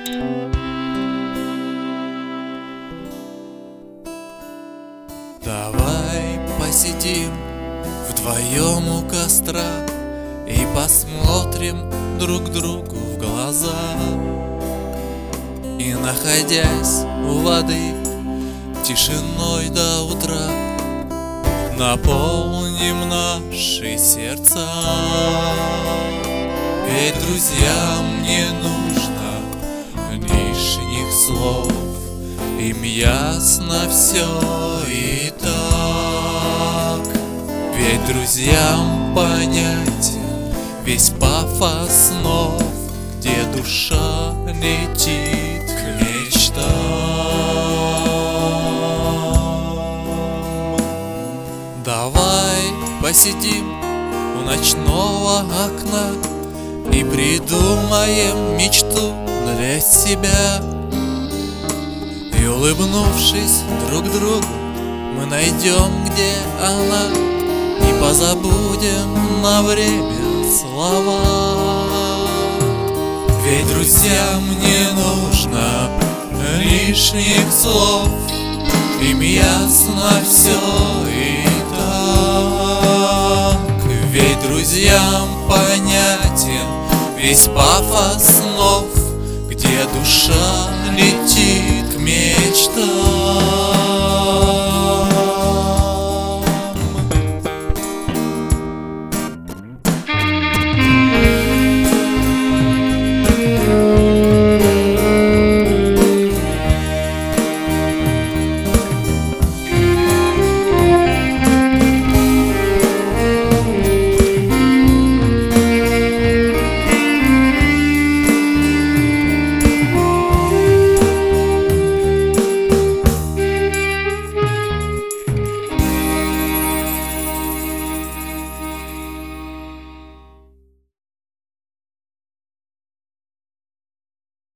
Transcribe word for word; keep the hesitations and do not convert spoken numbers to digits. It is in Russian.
Давай посидим вдвоем у костра и посмотрим друг другу в глаза. И, находясь у воды тишиной до утра, наполним наши сердца. Ведь друзьям не нужно лишних слов, им ясно все и так. Ведь друзьям понятен весь пафос снов, где душа летит к мечтам. Давай посидим у ночного окна и придумаем мечту для себя. И, улыбнувшись друг другу, мы найдем, где она, и позабудем на время слова. Ведь друзьям не нужно лишних слов, им ясно все и так. Ведь друзьям понятен весь пафос снов, где душа летит к мечтам.